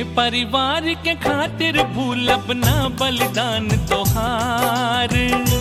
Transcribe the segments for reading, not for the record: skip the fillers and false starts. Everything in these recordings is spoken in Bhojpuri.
परिवार के खातिर भूलब ना बलिदान तोहार।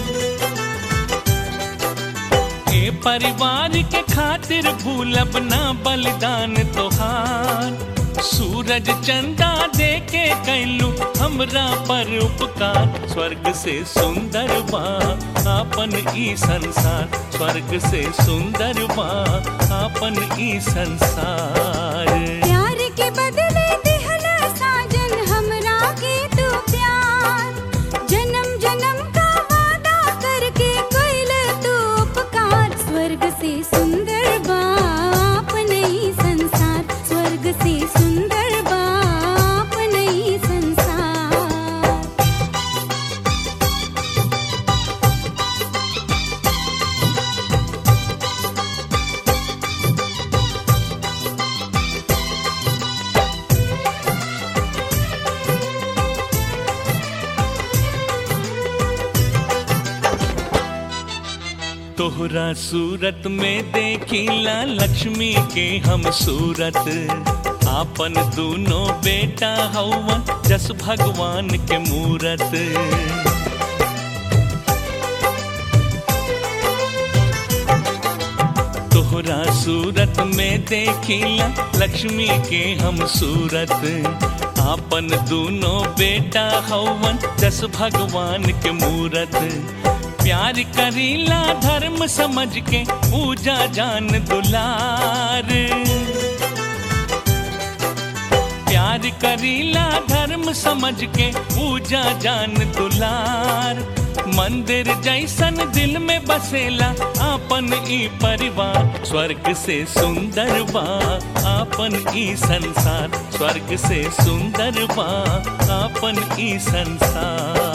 ए परिवार के खातिर भूलब ना बलिदान तोहार। सूरज चंदा दे के कैलू हमरा पर उपकार। स्वर्ग से सुंदर बा आपन ई संसार, स्वर्ग से सुंदर बा आपन ई संसार। प्यार के बदले दिहला साजन हमरा के तू प्यार, जन्म जन्म का वादा करके कैल तू उपकार। स्वर्ग से सुंदर बा आपन ई संसार, स्वर्ग से सुंदर बा आपन ई संसार। तोहरा सूरत में देखिला लक्ष्मी के हम सूरत। आपन दोनों बेटा हवन जस भगवान के मूरत। तोहरा सूरत में देखिला लक्ष्मी के हम सूरत। आपन दोनों बेटा हवन जस भगवान के मूरत। प्यार करीला धर्म समझ के पूजा जान दुलार। प्यार करीला धर्म समझ के पूजा जान दुलार। मंदिर जैसन दिल में बसेला आपन ई परिवार। स्वर्ग से सुंदर बा आपन ई संसार, स्वर्ग से सुंदर बा आपन ई संसार।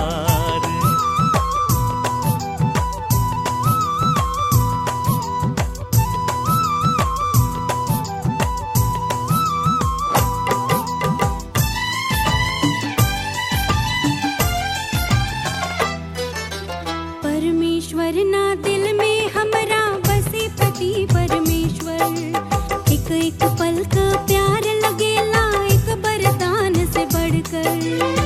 परमेश्वर ना दिल में हमरा बसे पति परमेश्वर। एक एक पल का प्यार लगेला एक वरदान से बढ़कर।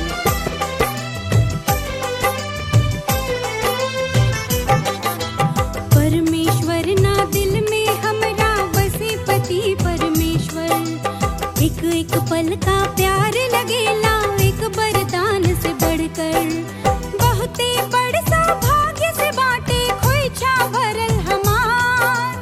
परमेश्वर ना दिल में हमरा बसे पति परमेश्वर। एक एक पल का प्यार लगेला एक वरदान से बढ़कर। बहुते बड़ सौभाग्य से बाटे खोइछा भरल हमार।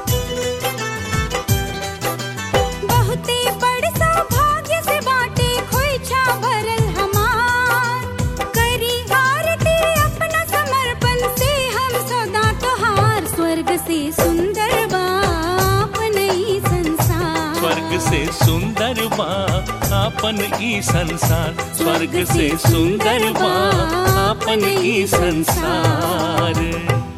बहुते बड़ सौभाग्य से बाटे खोइछा भरल हमार। करी आरती अपना समर्पण से हम सदा तोहार। स्वर्ग से सुंदर बा आपन ई संसार, स्वर्ग से सुंदर बा आपन ई संसार, स्वर्ग से सुंदर बा आपन ई संसार।